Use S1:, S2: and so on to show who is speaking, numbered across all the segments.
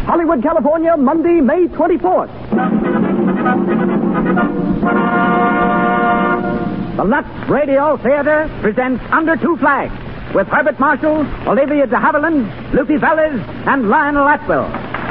S1: Hollywood, California, Monday, May 24th. The Lux Radio Theater presents Under Two Flags with Herbert Marshall, Olivia de Havilland, Lupe Velez, and Lionel Atwill.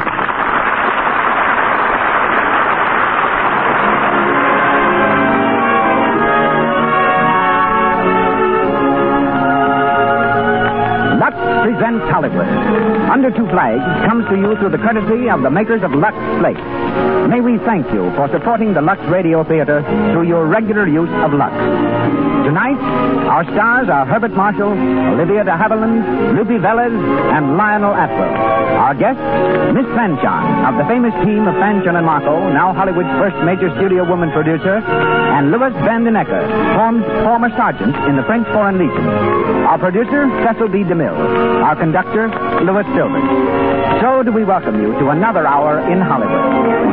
S1: Lux presents Hollywood. Under Two Flags comes to you through the courtesy of the makers of Lux Flakes. May we thank you for supporting the Lux Radio Theater through your regular use of Lux. Tonight, our stars are Herbert Marshall, Olivia de Havilland, Lupe Velez, and Lionel Atwill. Our guest, Miss Fanchon, of the famous team of Fanchon and Marco, now Hollywood's first major studio woman producer, and Louis Van den Ecker, former sergeant in the French Foreign Legion. Our producer, Cecil B. DeMille. Our conductor, Louis Silvers. So do we welcome you to another hour in Hollywood.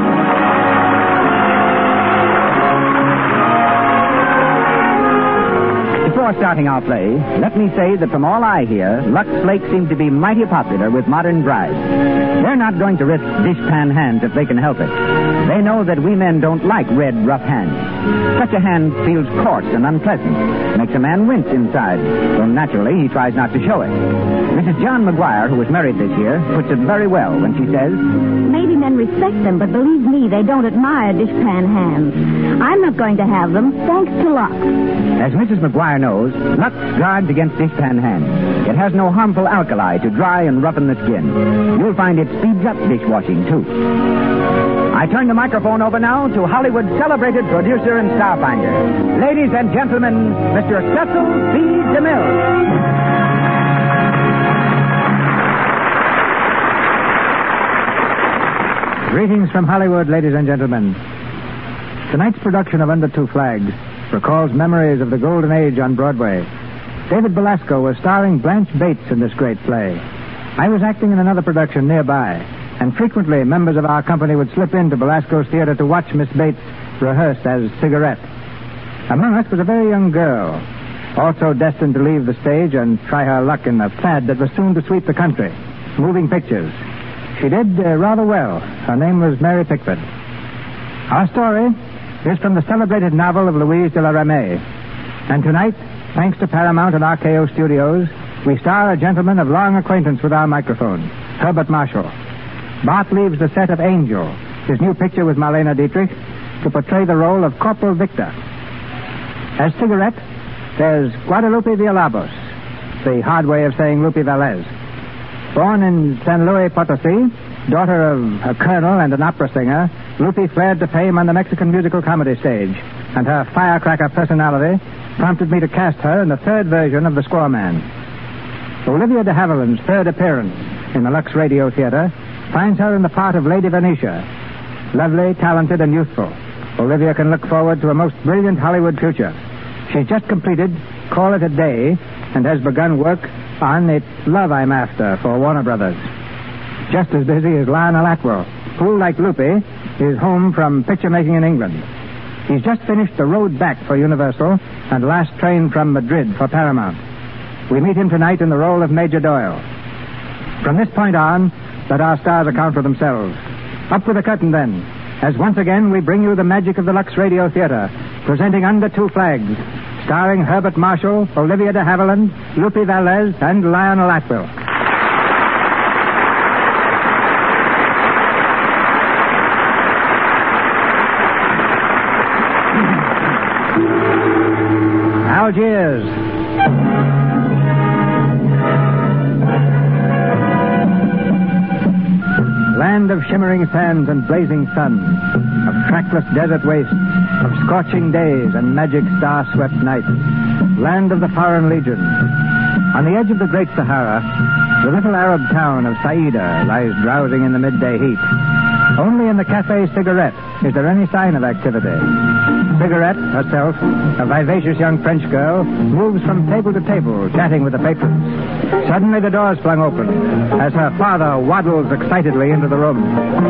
S1: Before starting our play, let me say that from all I hear, Lux Flakes seem to be mighty popular with modern brides. They're not going to risk dishpan hands if they can help it. They know that we men don't like red, rough hands. Such a hand feels coarse and unpleasant, makes a man wince inside, so naturally he tries not to show it. Mrs. John McGuire, who was married this year, puts it very well when she says,
S2: maybe men respect them, but believe me, they don't admire dishpan hands. I'm not going to have them, thanks to Lux.
S1: As Mrs. McGuire knows, Lux guards against dishpan hands. It has no harmful alkali to dry and roughen the skin. You'll find it speeds up dishwashing, too. I turn the microphone over now to Hollywood's celebrated producer and starfinder. Ladies and gentlemen, Mr. Cecil B. DeMille.
S3: Greetings from Hollywood, ladies and gentlemen. Tonight's production of Under Two Flags recalls memories of the golden age on Broadway. David Belasco was starring Blanche Bates in this great play. I was acting in another production nearby, and frequently members of our company would slip into Belasco's theater to watch Miss Bates rehearse as Cigarette. Among us was a very young girl, also destined to leave the stage and try her luck in a fad that was soon to sweep the country, moving pictures. She did rather well. Her name was Mary Pickford. Our story is from the celebrated novel of Louise de la Ramée. And tonight, thanks to Paramount and RKO Studios, we star a gentleman of long acquaintance with our microphone, Herbert Marshall. Bart leaves the set of Angel, his new picture with Marlene Dietrich, to portray the role of Corporal Victor. As Cigarette, there's Guadalupe Villalobos, the hard way of saying Lupe Velez. Born in San Luis Potosí, daughter of a colonel and an opera singer, Lupe flared to fame on the Mexican musical comedy stage, and her firecracker personality prompted me to cast her in the third version of The Squaw Man. Olivia de Havilland's third appearance in the Lux Radio Theater finds her in the part of Lady Venetia. Lovely, talented, and youthful, Olivia can look forward to a most brilliant Hollywood future. She's just completed Call It a Day and has begun work on It's Love I'm After for Warner Brothers. Just as busy as Lionel Atwill, who, like Lupe, is home from picture making in England. He's just finished The Road Back for Universal and Last Train from Madrid for Paramount. We meet him tonight in the role of Major Doyle. From this point on, let our stars account for themselves. Up with the curtain, then, as once again we bring you the magic of the Lux Radio Theater, presenting Under Two Flags, starring Herbert Marshall, Olivia de Havilland, Lupe Velez, and Lionel Atwill. Algiers. Land of shimmering sands and blazing sun, of trackless desert wastes, of scorching days and magic star-swept nights. Land of the Foreign Legion. On the edge of the Great Sahara, the little Arab town of Saida lies drowsing in the midday heat. Only in the Café Cigarette is there any sign of activity. Cigarette, herself, a vivacious young French girl, moves from table to table, chatting with the patrons. Suddenly the doors flung open as her father waddles excitedly into the room.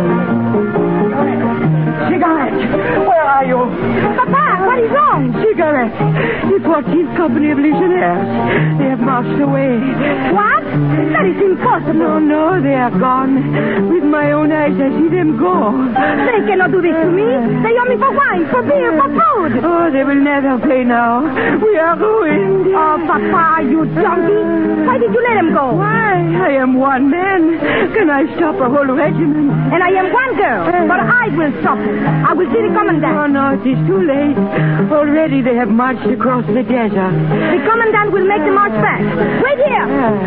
S4: Cigarette, where are you?
S2: Papa, what is wrong?
S4: Cigarette, the 14th Company of Legionnaires. They have marched away.
S2: What? That is impossible.
S4: No, they are gone. With my own I see them go.
S2: They cannot do this to me. They owe me for wine, for beer, for food.
S4: Oh, they will never pay now. We are ruined.
S2: Oh, Papa, you donkey. Why did you let them go?
S4: Why? I am one man. Can I stop a whole regiment?
S2: And I am one girl. But I will stop it. I will see the commandant.
S4: Oh, no, it is too late. Already they have marched across the desert.
S2: The commandant will make the march back. Wait here.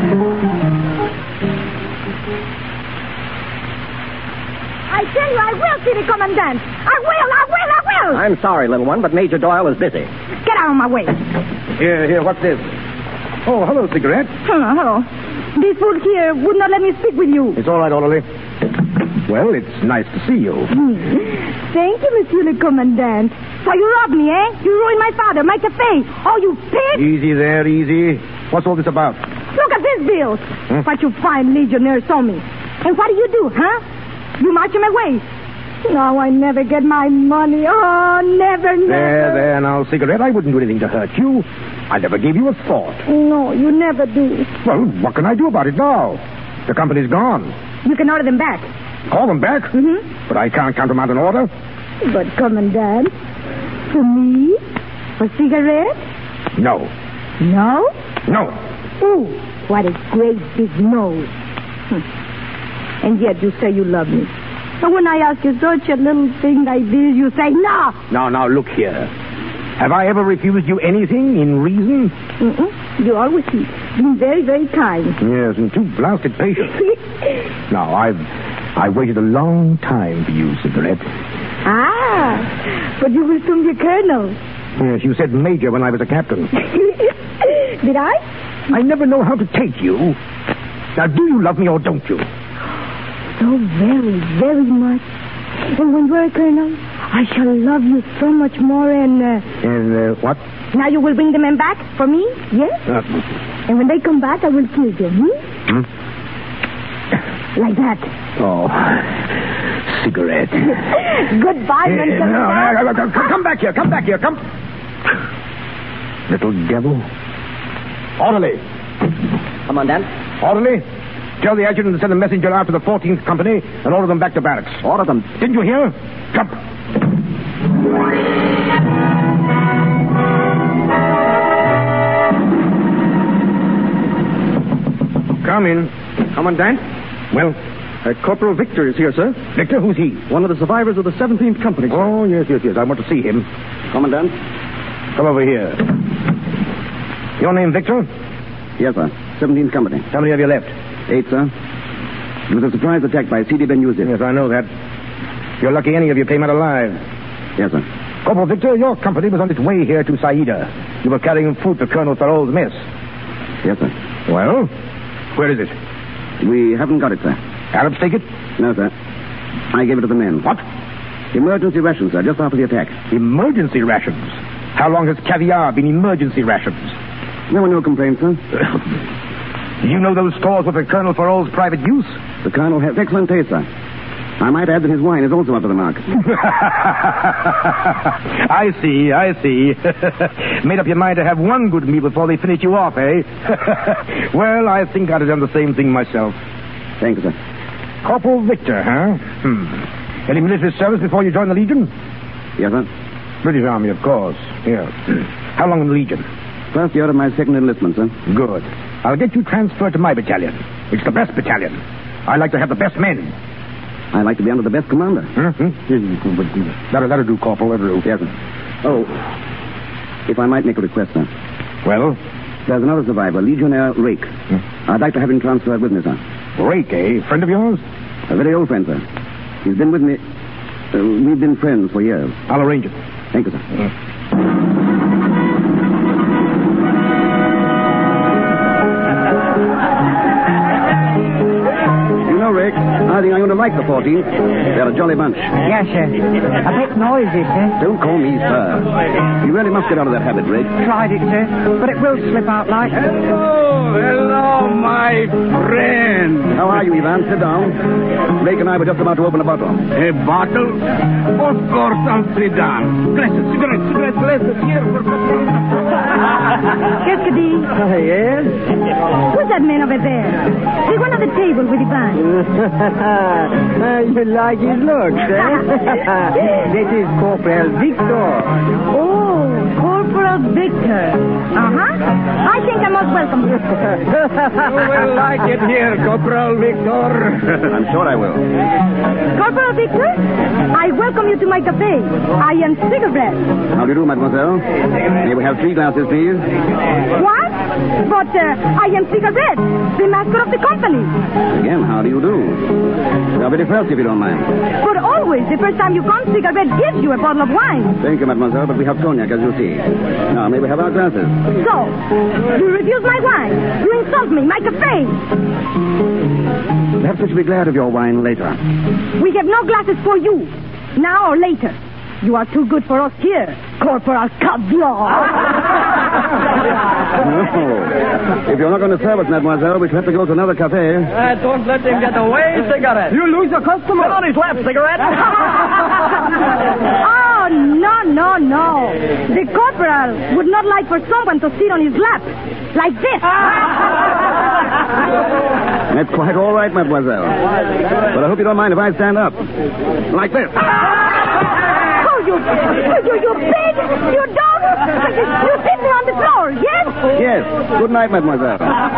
S2: I tell you, I will see the commandant. I will.
S1: I'm sorry, little one, but Major Doyle is busy.
S2: Get out of my way.
S3: Here, what's this? Oh, hello, cigarette.
S2: Hello. These fools here would not let me speak with you.
S3: It's all right, orderly. Well, it's nice to see you.
S2: Thank you, Monsieur le Commandant. So you robbed me, eh? You ruined my father, my cafe. Oh, you pig!
S3: Easy there, easy. What's all this about?
S2: Look at this bill. What you fine legionnaires saw me. And what do, huh? You march him away. Now I never get my money. Oh, never.
S3: There, now, cigarette. I wouldn't do anything to hurt you. I never gave you a thought.
S2: No, you never do.
S3: Well, what can I do about it now? The company's gone.
S2: You can order them back.
S3: Call them back?
S2: Mm-hmm.
S3: But I can't countermount an order.
S2: But, Commandant, for me? For cigarette?
S3: No.
S2: No?
S3: No.
S2: Ooh, what a great big no. And yet you say you love me. But when I ask you such a little thing like this, you say no.
S3: Now, look here. Have I ever refused you anything in reason?
S2: Mm-mm. You always been very, very kind.
S3: Yes, and too blasted patient. Now, I've waited a long time for you, cigarette.
S2: Ah, but you will soon be colonel.
S3: Yes, you said major when I was a captain.
S2: Did I?
S3: I never know how to take you. Now, do you love me or don't you?
S2: So very, very much. And when you're a colonel, I shall love you so much more and...
S3: And what?
S2: Now you will bring the men back for me, yes? And when they come back, I will kill them, Like that.
S3: Oh, cigarette.
S2: Goodbye,
S3: no, come back here, come. Little devil. Orderly.
S1: Commandant?
S3: Orderly, tell the adjutant to send a messenger out to the 14th Company and order them back to barracks.
S1: Order them.
S3: Didn't you hear? Jump. Come in.
S1: Commandant?
S3: Well,
S1: Corporal Victor is here, sir.
S3: Victor, who's he?
S1: One of the survivors of the 17th Company, sir.
S3: Oh, yes. I want to see him.
S1: Commandant?
S3: Come over here. Your name, Victor?
S1: Yes, sir. 17th Company.
S3: How many have you left?
S1: 8, sir. It was a surprise attack by C.D. Ben-Yusuf.
S3: Yes, I know that. You're lucky any of you came out alive.
S1: Yes, sir.
S3: Corporal Victor, your company was on its way here to Saida. You were carrying food to Colonel Thoreau's mess.
S1: Yes, sir.
S3: Well, where is it?
S1: We haven't got it, sir.
S3: Arabs take it?
S1: No, sir. I gave it to the men.
S3: What?
S1: Emergency rations, sir, just after the attack.
S3: Emergency rations? How long has caviar been emergency rations?
S1: No complaints, sir.
S3: You know those stores were for Colonel Thoreau's private use?
S1: The Colonel has excellent taste, sir. I might add that his wine is also up to the mark.
S3: I see. Made up your mind to have one good meal before they finish you off, eh? Well, I think I'd have done the same thing myself.
S1: Thank you, sir.
S3: Corporal Victor, huh? Any military service before you joined the Legion?
S1: Yes, sir.
S3: British Army, of course. Yeah. How long in the Legion?
S1: First year of my second enlistment, sir.
S3: Good. I'll get you transferred to my battalion. It's the best battalion. I like to have the best men.
S1: I like to be under the best commander.
S3: That'll do, Corporal. That'll do.
S1: Yes, sir. Oh, if I might make a request, sir.
S3: Well?
S1: There's another survivor, Legionnaire Rake. I'd like to have him transferred with me, sir.
S3: Rake, eh? Friend of yours?
S1: A very old friend, sir. He's been with me. We've been friends for years.
S3: I'll arrange it.
S1: Thank you, sir. Rick, I think I'm going to like the 14th. They're a jolly bunch.
S4: Yes, sir. A bit noisy, sir.
S1: Don't call me sir. You really must get out of that habit, Rick.
S4: Tried it, sir, but it will slip out like...
S5: Hello, my friend.
S1: How are you, Ivan? Sit down. Rick and I were just about to open a bottle.
S5: A bottle? Of course, I'll sit down. Glasses, cigarettes, glasses. Here for...
S2: Cascadee.
S1: Yes?
S2: Who's that man over there? Take one at the table with Ivan.
S6: You like his looks, eh? This is Corporal Victor.
S2: Oh, Corporal Victor. I think I must welcome you.
S5: You will like it here, Corporal Victor.
S1: I'm sure I will.
S2: Corporal Victor, I welcome you to my cafe. I am Cigarette.
S1: How do you do, mademoiselle? May we have 3 glasses, please?
S2: What? But I am Cigarette, the master of the company.
S1: Again, how do you do? Now, very first, if you don't mind.
S2: But always, the first time you come, Cigarette gives you a bottle of wine.
S1: Thank you, mademoiselle, but we have cognac, as you see. Now, may we have our glasses?
S2: So, you refuse my wine. You insult me, my cafe.
S1: Perhaps we should be glad of your wine later.
S2: We have no glasses for you, now or later. You are too good for us here, Corporal Cavlon.
S1: No. If you're not going to serve us, mademoiselle, we shall have to go to another cafe.
S6: Don't let him get away, Cigarette.
S5: You lose a customer.
S6: Get on his lap, Cigarette.
S2: Oh, no. The corporal would not like for someone to sit on his lap like this.
S1: That's quite all right, mademoiselle. But I hope you don't mind if I stand up. Like this.
S2: Oh, you pig! You dog! You sit there on the floor, yes?
S1: Yes. Good night, mademoiselle.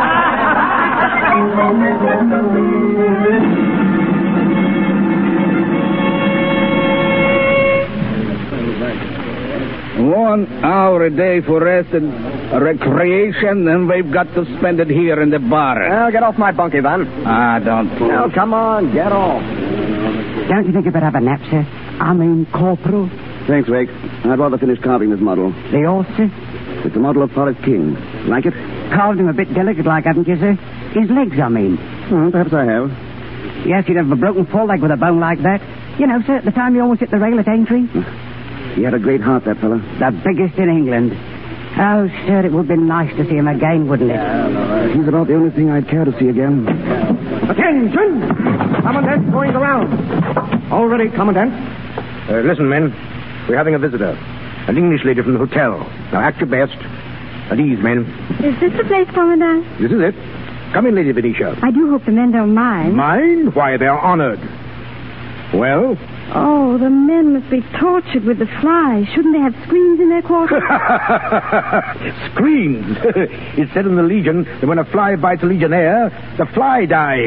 S5: One hour a day for rest and recreation, and we've got to spend it here in the bar.
S6: Well, get off my bunk, Ivan.
S5: Don't.
S6: Now, come on, get off.
S4: Don't you think you'd better have a nap, sir? I mean, Corporal.
S1: Thanks, Rick. I'd rather finish carving this model.
S4: The horse, sir?
S1: It's a model of Forest King. Like it?
S4: Carved him a bit delicate like, haven't you, sir? His legs, I mean.
S1: Perhaps I have.
S4: Yes, you'd have a broken foreleg with a bone like that. You know, sir, at the time you almost hit the rail at Aintree.
S1: He had a great heart, that fella.
S4: The biggest in England. Oh, sir, it would be nice to see him again, wouldn't it?
S1: He's about the only thing I'd care to see again.
S3: Attention! Commandant going around. All ready, Commandant. Listen, men. We're having a visitor. An English lady from the hotel. Now, act your best. At ease, men.
S2: Is this the place, Commandant?
S3: This is it. Come in, Lady Venetia.
S2: I do hope the men don't mind.
S3: Mind? Why, they're honored. Well?
S2: Oh, the men must be tortured with the flies. Shouldn't they have screens in their quarters?
S3: Screens. It's said in the Legion that when a fly bites a legionnaire, the fly dies.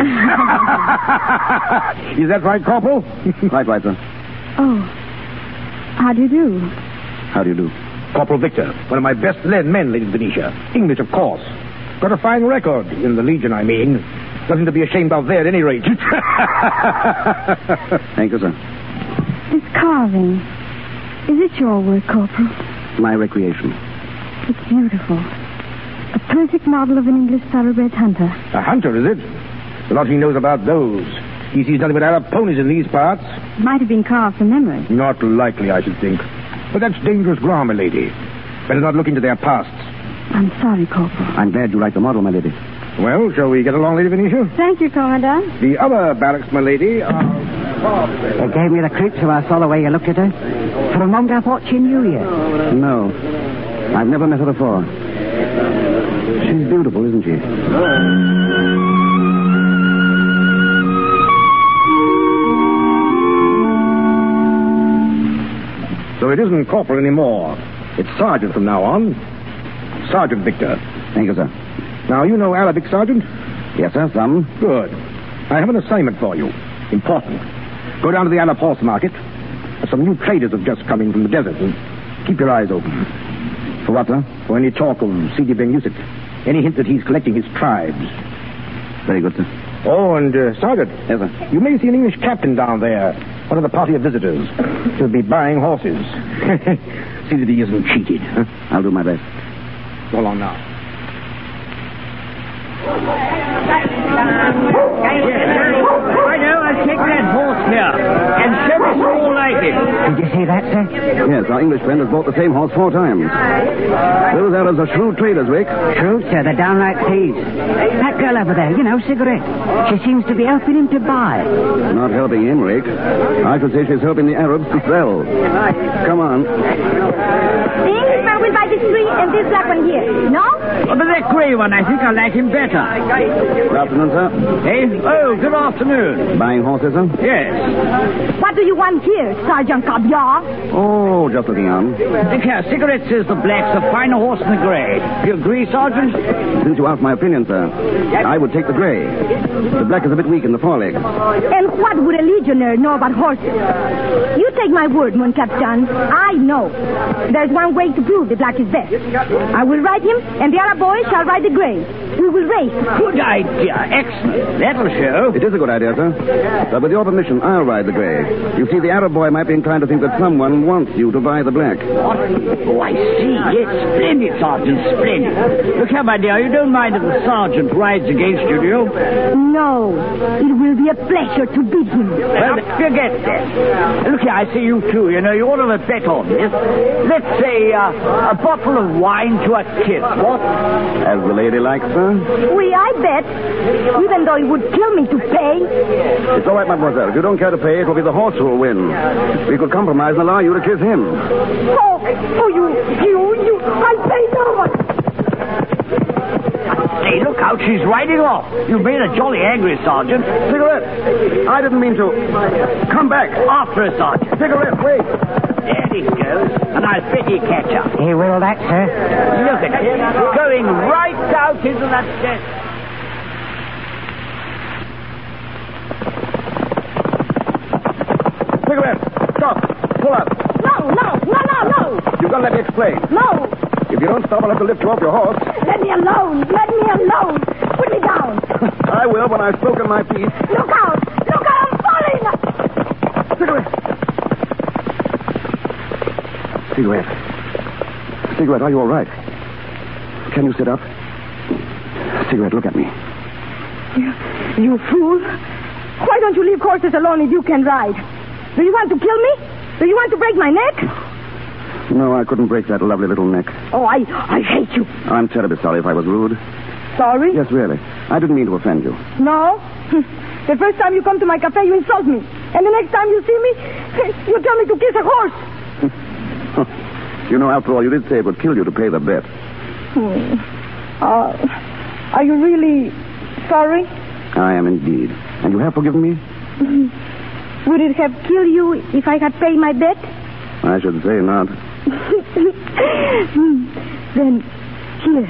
S3: Is that right, Corporal?
S1: Quite right, sir.
S2: Oh. How do you do?
S1: How do you do?
S3: Corporal Victor, one of my best led men, Lady Venetia. English, of course. Got a fine record in the Legion, I mean. Nothing to be ashamed of there, at any rate.
S1: Thank you, sir.
S2: This carving. Is it your work, Corporal?
S1: My recreation.
S2: It's beautiful. A perfect model of an English thoroughbred hunter.
S3: A hunter, is it? A lot he knows about those. He sees nothing but Arab ponies in these parts.
S2: Might have been carved from memory.
S3: Not likely, I should think. But that's dangerous ground, my lady. Better not look into their pasts.
S2: I'm sorry, Corporal.
S1: I'm glad you like the model, my lady.
S3: Well, shall we get along, Lady Venetia?
S2: Thank you, Commandant.
S3: The other barracks, my lady, are...
S4: It gave me the creeps so I saw the way you looked at her. For a moment I thought she knew you.
S1: No. I've never met her before. She's beautiful, isn't she?
S3: So it isn't Corporal anymore. It's Sergeant from now on. Sergeant Victor.
S1: Thank you, sir.
S3: Now, you know Arabic, Sergeant?
S1: Yes, sir, some.
S3: Good. I have an assignment for you. Important. Go down to the Arab horse market. Some new traders have just come in from the desert. And keep your eyes open.
S1: For what, sir?
S3: For any talk of Sidi Ben Yusuf. Any hint that he's collecting his tribes.
S1: Very good, sir.
S3: Oh, and, Sergeant.
S1: Yes, sir.
S3: You may see an English captain down there. One of the party of visitors. He'll be buying horses. See that he isn't cheated. Huh?
S1: I'll do my best.
S3: So long now.
S6: I know, I'll take that horse here. And service all like it.
S4: Did you see that, sir?
S1: Yes, our English friend has bought the same horse 4 times. Those Arabs are shrewd traders, Rick.
S4: True, sir. They're downright thieves. That girl over there, you know, Cigarette. She seems to be helping him to buy.
S1: Not helping him, Rick. I should say she's helping the Arabs to sell. Come on.
S2: The Englishman will buy the these three and this black one here. No?
S6: Oh, but that gray one, I think I like him better.
S5: Good afternoon, sir.
S6: Hey? Oh, good afternoon.
S5: Buying horses, sir?
S6: Yes.
S2: What do you want here, Sergeant Caviar?
S5: Oh, just looking on.
S6: Look here, Cigarette says the black's a finer horse than the gray. Do you agree, Sergeant?
S5: Since you asked my opinion, sir, I would take the gray. The black is a bit weak in the forelegs.
S2: And what would a legionnaire know about horses? You take my word, mon captain. I know. There's one way to prove the black is best. I will ride him, and the other boy shall ride the gray. We will race.
S6: Good idea. Excellent. That'll show.
S5: It is a good idea, sir. But with your permission, I'll ride the gray. You see, the Arab boy might be inclined to think that someone wants you to buy the black.
S6: What? Oh, I see. Yes, splendid, Sergeant, splendid. Look here, my dear, you don't mind if the sergeant rides against you, do you?
S2: No. It will be a pleasure to beat him.
S6: Well, forget that. Look here, I see you too. You know, you ought to have a bet on this. Let's say a bottle of wine to a kiss, what?
S5: As the lady likes, sir.
S2: Oui, I bet. Even though it would kill me to pay.
S5: It's all right, mademoiselle. If you don't care to pay, it will be the horse who will win. We could compromise and allow you to kiss him.
S2: Oh, you, I'll pay no one.
S6: Hey, look out, she's riding off. You've made her jolly angry, Sergeant.
S5: Cigarette! I didn't mean to. Come back.
S6: After her, Sergeant.
S5: Cigarette, wait.
S6: There he goes, and I'll bet he catch up.
S4: He will that, sir.
S6: Look at him, going right out into that desert.
S5: Cigarette, stop. Pull up.
S2: No.
S5: You've got to let me explain.
S2: No.
S5: If you don't stop, I'll have to lift you off your horse.
S2: Let me alone. Put me down.
S5: I will when I've spoken my piece.
S2: Look out, I'm falling.
S5: Cigarette, are you all right? Can you sit up? Cigarette, look at me.
S2: You fool. Why don't you leave horses alone if you can ride? Do you want to kill me? Do you want to break my neck?
S5: No, I couldn't break that lovely little neck.
S2: Oh, I hate you.
S5: I'm terribly sorry if I was rude.
S2: Sorry?
S5: Yes, really. I didn't mean to offend you.
S2: No? The first time you come to my cafe, you insult me. And the next time you see me, you tell me to kiss a horse.
S5: You know, after all, you did say it would kill you to pay the bet.
S2: Are you really sorry?
S5: I am indeed. And you have forgiven me?
S2: Would it have killed you if I had paid my bet?
S5: I should say not.
S2: Then, here.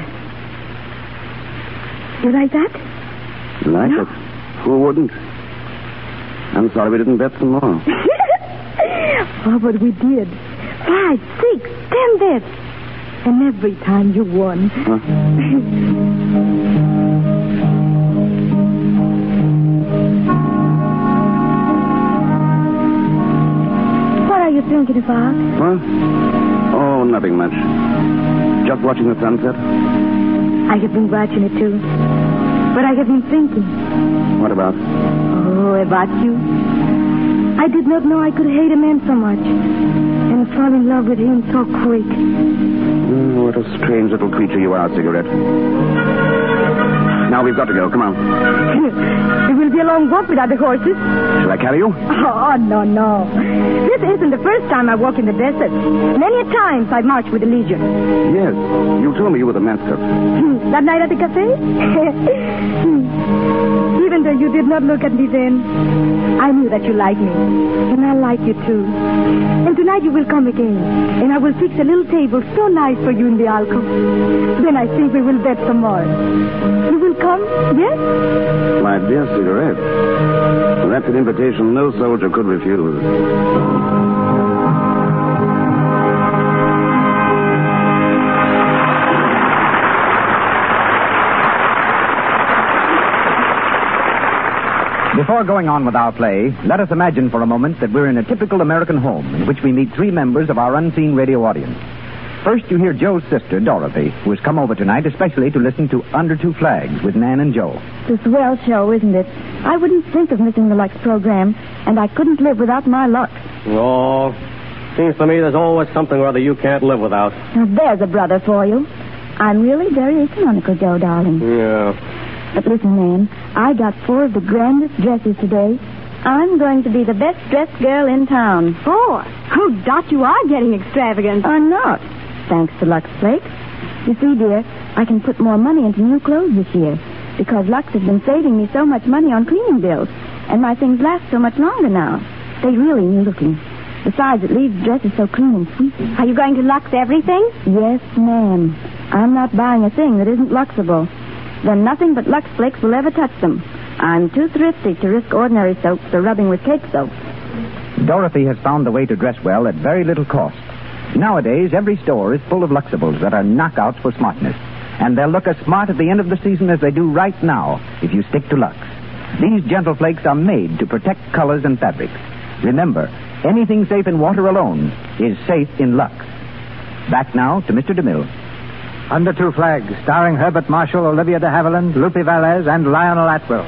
S2: You like that?
S5: Like it? Who wouldn't? I'm sorry we didn't bet some more.
S2: Oh, but we did. 5, 6, 10 bets. And every time you won.
S5: Huh?
S2: What are you thinking about?
S5: What? Oh, nothing much. Just watching the sunset.
S2: I have been watching it too. But I have been thinking.
S5: What about?
S2: Oh, about you. I did not know I could hate a man so much. And fall in love with him so quick.
S5: Oh, what a strange little creature you are, Cigarette. Now we've got to go. Come on.
S2: It will be a long walk without the horses.
S5: Shall I carry you?
S2: Oh, no. This isn't the first time I walk in the desert. Many times I've marched with the Legion.
S5: Yes. You told me you were the master.
S2: That night at the cafe? Even though you did not look at me then, I knew that you liked me. And I like you too. And tonight you will come again. And I will fix a little table so nice for you in the alcove. Then I think we will bet some more. You will come, yes?
S5: My dear Cigarette, that's an invitation no soldier could refuse.
S1: Before going on with our play, let us imagine for a moment that we're in a typical American home in which we meet 3 members of our unseen radio audience. First, you hear Joe's sister, Dorothy, who has come over tonight especially to listen to Under Two Flags with Nan and Joe.
S7: It's a swell show, isn't it? I wouldn't think of missing the Lux program, and I couldn't live without my Lux.
S8: Oh, seems to me there's always something or other you can't live without.
S7: Now, there's a brother for you. I'm really very economical, Joe, darling.
S8: Yeah.
S7: But listen, Nan, I got 4 of the grandest dresses today. I'm going to be the best dressed girl in town.
S2: 4? Oh, Dot, you are getting extravagant.
S7: I'm not. thanks to Lux Flakes. You see, dear, I can put more money into new clothes this year because Lux has been saving me so much money on cleaning bills, and my things last so much longer now. They really new looking. Besides, it leaves dresses so clean and sweet.
S2: Are you going to Lux everything?
S7: Yes, ma'am. I'm not buying a thing that isn't Luxable. Then nothing but Lux Flakes will ever touch them. I'm too thrifty to risk ordinary soaps or rubbing with cake soap.
S1: Dorothy has found the way to dress well at very little cost. Nowadays, every store is full of Luxables that are knockouts for smartness. And they'll look as smart at the end of the season as they do right now if you stick to Lux. These gentle flakes are made to protect colors and fabrics. Remember, anything safe in water alone is safe in Lux. Back now to Mr. DeMille.
S3: Under Two Flags, starring Herbert Marshall, Olivia de Havilland, Lupe Valez, and Lionel Atwill.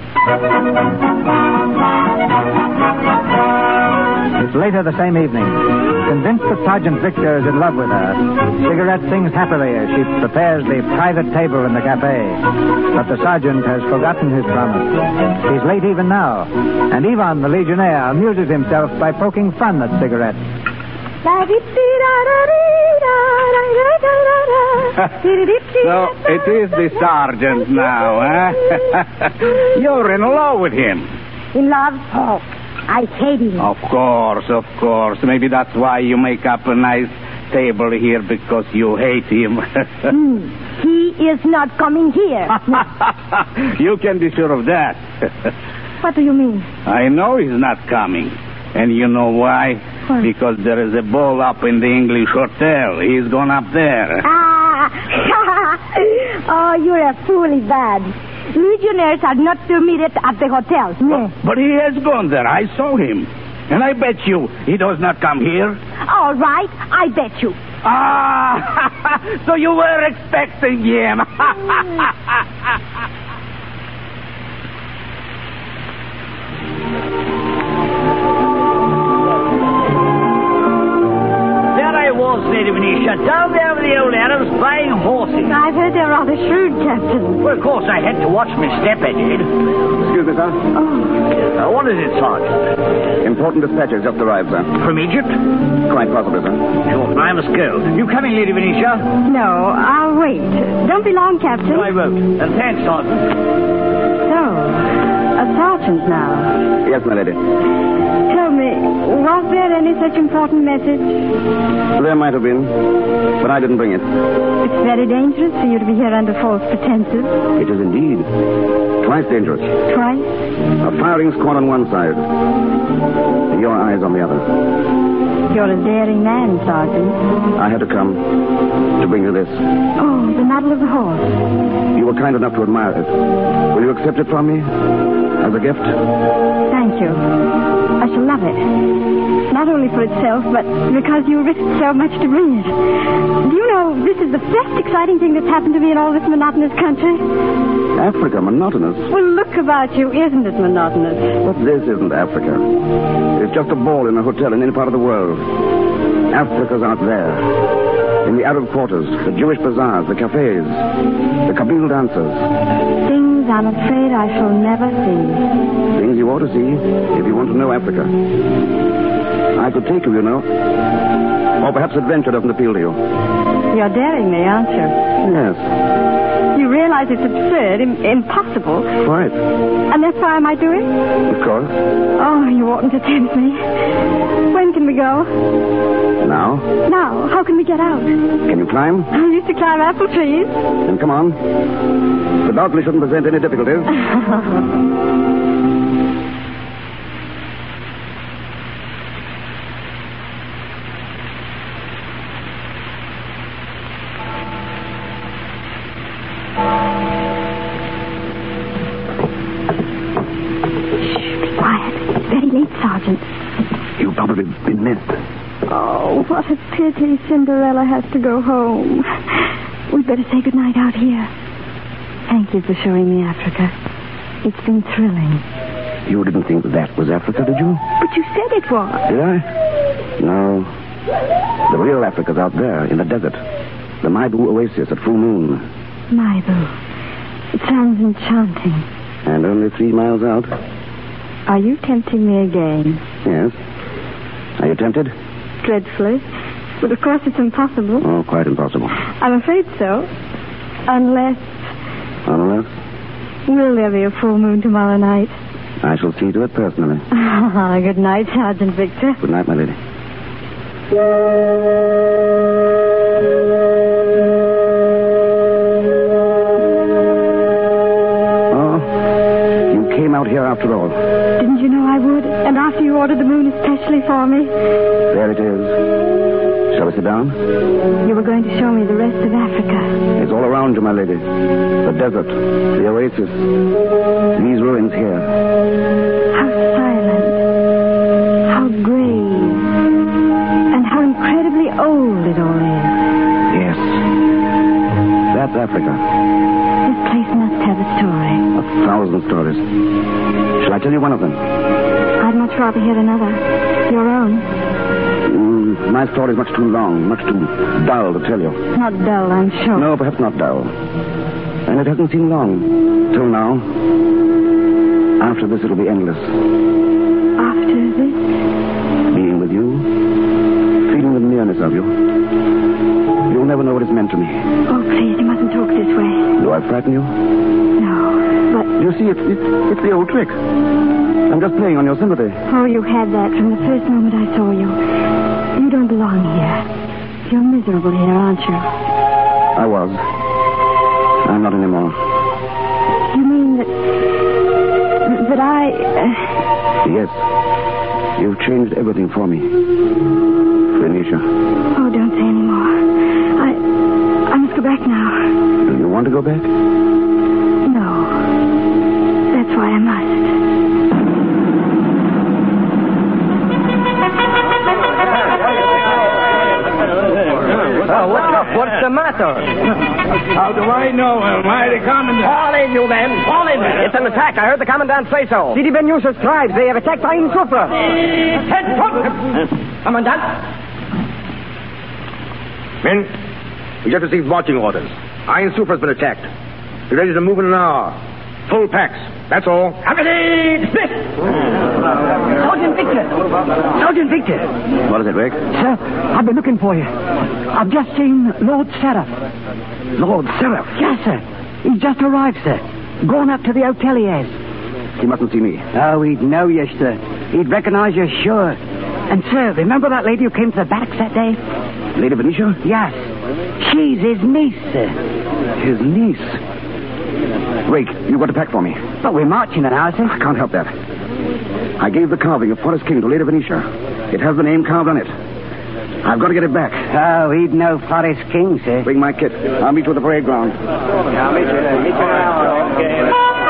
S3: It's later the same evening. Convinced that Sergeant Victor is in love with her, Cigarette sings happily as she prepares the private table in the cafe. But the sergeant has forgotten his promise. He's late even now, and Ivan, the Legionnaire, amuses himself by poking fun at Cigarette.
S5: So it is the sergeant now, eh? You're in love with him.
S2: In love? Oh, I hate him.
S5: Of course. Maybe that's why you make up a nice table here, because you hate him.
S2: He is not coming here.
S5: You can be sure of that.
S2: What do you mean?
S5: I know he's not coming. And you know why?
S2: Why?
S5: Because there is a ball up in the English hotel. He's gone up there.
S2: Oh, you're a fool, bad. Legionnaires are not permitted at the hotel. No.
S5: But he has gone there. I saw him. And I bet you he does not come here.
S2: All right, I bet you.
S5: So you were expecting him.
S6: Lady Venetia, down there with the old Arabs buying horses.
S2: I've heard they're rather shrewd, Captain.
S6: Well, of course, I had to watch my step, I did.
S9: Excuse me, sir.
S6: What is it, Sergeant?
S9: Important dispatches just arrived, sir.
S6: From Egypt?
S9: Quite possibly, sir.
S6: Sure, I must go. You coming, Lady Venetia?
S2: No, I'll wait. Don't be long, Captain.
S6: No, I won't. And thanks, Sergeant.
S2: So, a sergeant now.
S9: Yes, my lady.
S2: Tell me, was there any such important message?
S9: There might have been, but I didn't bring it.
S2: It's very dangerous for you to be here under false pretenses.
S9: It is indeed. Twice dangerous.
S2: Twice?
S9: A firing squad on one side, and your eyes on the other.
S2: You're a daring man, Sergeant.
S9: I had to come to bring you this.
S2: Oh, the Medal of the Horse.
S9: You were kind enough to admire it. Will you accept it from me as a gift?
S2: Thank you. I shall love it. Not only for itself, but because you risked so much to bring it. Do you know, this is the first exciting thing that's happened to me in all this monotonous country.
S9: Africa, monotonous?
S2: Well, look about you. Isn't it monotonous?
S9: But this isn't Africa. It's just a ball in a hotel in any part of the world. Africa's out there. In the Arab quarters, the Jewish bazaars, the cafes, the Kabyle dancers.
S2: Things I'm afraid I shall never see.
S9: Things you ought to see if you want to know Africa. I could take you, you know. Or perhaps adventure doesn't appeal to you.
S2: You're daring me, aren't you?
S9: Yes.
S2: You realize it's absurd, impossible.
S9: Quite.
S2: And that's why I might do it?
S9: Of course.
S2: Oh, you oughtn't to tempt me. When can we go?
S9: Now?
S2: Now. How can we get out?
S9: Can you climb?
S2: I used to climb apple trees.
S9: Then come on. The balcony shouldn't present any difficulties.
S2: Sergeant.
S9: You've probably been missed.
S2: Oh, what a pity Cinderella has to go home. We'd better say goodnight out here. Thank you for showing me Africa. It's been thrilling.
S9: You didn't think that was Africa, did you?
S2: But you said it was.
S9: Did I? No. The real Africa's out there, in the desert. The Maibu Oasis at full moon.
S2: Maibu. It sounds enchanting.
S9: And only 3 miles out.
S2: Are you tempting me again?
S9: Yes. Are you tempted?
S2: Dreadfully. But of course it's impossible.
S9: Oh, quite impossible.
S2: I'm afraid so. Unless...
S9: Unless?
S2: Will there be a full moon tomorrow night?
S9: I shall see to it personally.
S2: Good night, Sergeant Victor.
S9: Good night, my lady. Out here after all.
S2: Didn't you know I would? And after you ordered the moon especially for me?
S9: There it is. Shall we sit down?
S2: You were going to show me the rest of Africa.
S9: It's all around you, my lady. The desert, the oasis, these ruins here.
S2: How silent, how grave, and how incredibly old it all is.
S9: Yes. That's Africa.
S2: This place must have a story.
S9: 1,000 stories. Shall I tell you one of them?
S2: I'd much rather hear another. Your own.
S9: My story is much too long, much too dull to tell you.
S2: Not dull, I'm sure.
S9: No, perhaps not dull. And it hasn't seemed long. Till now. After this, it'll be endless.
S2: After this?
S9: Being with you. Feeling the nearness of you. You'll never know what it's meant to me.
S2: Oh, please, you mustn't talk this way.
S9: Do I frighten you?
S2: No, but...
S9: You see, it's the old trick. I'm just playing on your sympathy.
S2: Oh, you had that from the first moment I saw you. You don't belong here. You're miserable here, aren't you?
S9: I was. I'm not anymore.
S2: You mean that I...
S9: Yes. You've changed everything for me. Venetia.
S2: Oh, don't say any more. I must go back now.
S9: Do you want to go back?
S2: No. That's why I must.
S8: Oh, what's up? What's the matter?
S5: How do I know? Am I the commandant?
S8: Fall in, you men. Fall in. It's an attack. I heard the commandant say so.
S4: Sidi Ben Yusuf's tribes, they have attacked Ain Sufra.
S8: Commandant?
S10: Men, we just received marching orders. Ain Sufra's been attacked. Be ready to move in an hour. Full packs. That's all.
S8: Company dismissed. Sergeant Victor. Sergeant Victor.
S9: What is it, Rick?
S4: Sir, I've been looking for you. I've just seen Lord Seraph.
S9: Lord Seraph?
S4: Yes, sir. He's just arrived, sir. Gone up to the hoteliers.
S9: He mustn't see me.
S4: Oh, he'd know you, sir. He'd recognize you, sure. And, sir, remember that lady who came to the barracks that day?
S9: Lady Venetia?
S4: Yes. She's his niece, sir.
S9: His niece? Rake, you've got to pack for me.
S4: But we're marching an hour, sir.
S9: I can't help that. I gave the carving of Forest King to Lady Venetia. It has the name carved on it. I've got to get it back.
S4: Oh, he'd know Forest King, sir.
S9: Bring my kit. I'll meet you at the parade ground.
S8: I'll meet you there. Meet you in an hour. Okay.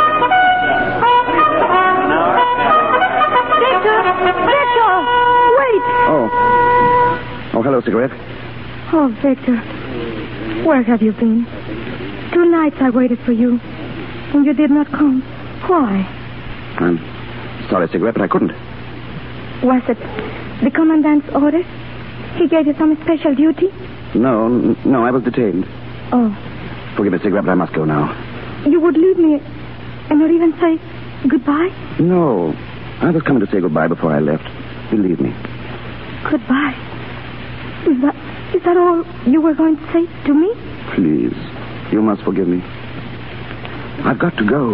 S2: Victor! Wait!
S9: Oh, hello, cigarette.
S2: Oh, Victor. Where have you been? 2 nights I waited for you, and you did not come. Why?
S9: I'm sorry, cigarette, but I couldn't.
S2: Was it the commandant's order? He gave you some special duty?
S9: No, I was detained.
S2: Oh.
S9: Forgive me, cigarette, but I must go now.
S2: You would leave me and not even say goodbye?
S9: No. I was coming to say goodbye before I left. Believe me.
S2: Goodbye? Is that all you were going to say to me?
S9: Please. You must forgive me. I've got to go.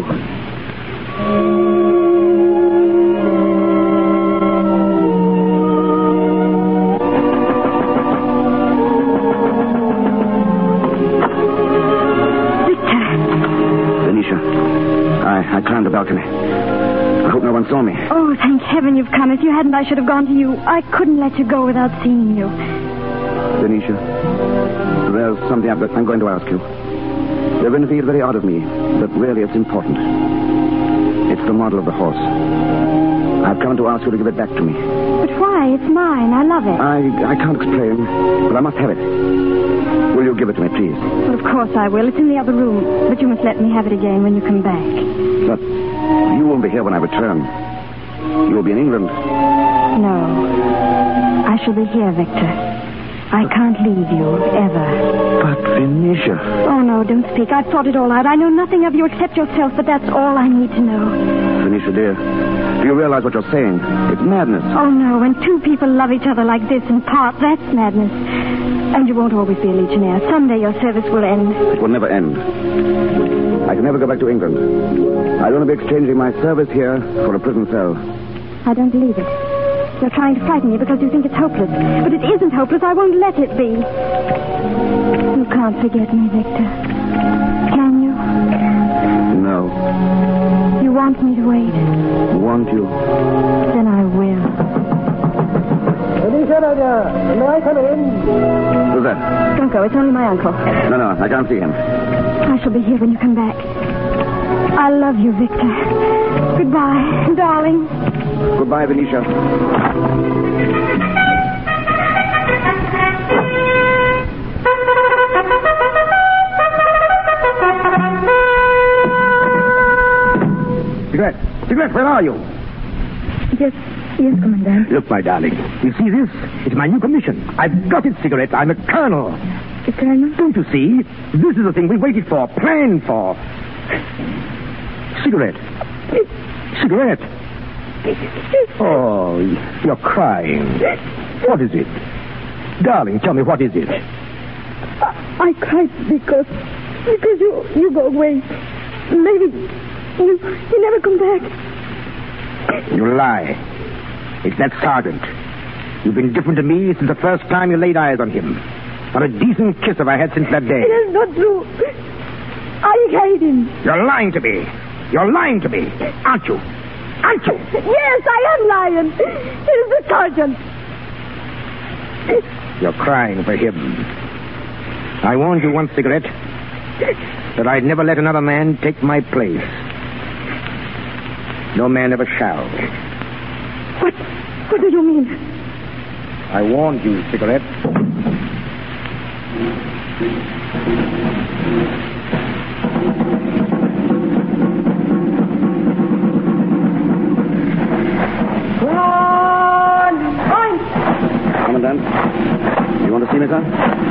S2: Victor.
S9: Venetia, I climbed the balcony. I hope no one saw me.
S2: Oh, thank heaven you've come. If you hadn't, I should have gone to you. I couldn't let you go without seeing you.
S9: Venetia, there's something I'm going to ask you. You're going to think it very odd of me, but really it's important. It's the model of the horse. I've come to ask you to give it back to me.
S2: But why? It's mine. I love it.
S9: I can't explain, but I must have it. Will you give it to me, please?
S2: Well, of course I will. It's in the other room. But you must let me have it again when you come back.
S9: But you won't be here when I return. You'll be in England.
S2: No. I shall be here, Victor. I can't leave you, ever.
S9: But, Venetia...
S2: Oh, no, don't speak. I've thought it all out. I know nothing of you except yourself, but that's all I need to know.
S9: Venetia, dear, do you realize what you're saying? It's madness.
S2: Oh, no, when 2 people love each other like this and part, that's madness. And you won't always be a legionnaire. Someday your service will end.
S9: It will never end. I can never go back to England. I'll only be exchanging my service here for a prison cell.
S2: I don't believe it. You're trying to frighten me because you think it's hopeless. But it isn't hopeless. I won't let it be. You can't forget me, Victor. Can you?
S9: No.
S2: You want me to wait?
S9: Want you?
S2: Then I will.
S9: Who's that?
S2: Don't go. It's only my uncle.
S9: No, I can't see him.
S2: I shall be here when you come back. I love you, Victor. Goodbye, darling.
S9: Goodbye, Venetia.
S10: Cigarette, where are you?
S2: Yes, Commandant.
S10: Look, my darling. You see this? It's my new commission. I've got it, Cigarette. I'm a colonel.
S2: The colonel?
S10: Don't you see? This is the thing we waited for, planned for. Cigarette. Oh, you're crying. What is it? Darling, tell me, what is it?
S2: I cried because you go away. Maybe you never come back.
S10: You lie. It's that sergeant. You've been different to me since the first time you laid eyes on him. Not a decent kiss have I had since that day.
S2: It is not true. I hate him.
S10: You're lying to me. You're lying to me. Aren't you? Aren't you?
S2: Yes, I am lying. It is the sergeant.
S10: You're crying for him. I warned you once, Cigarette, that I'd never let another man take my place. No man ever shall.
S2: What do you mean?
S10: I warned you, Cigarette.
S9: Commandant, you want to see me, sir?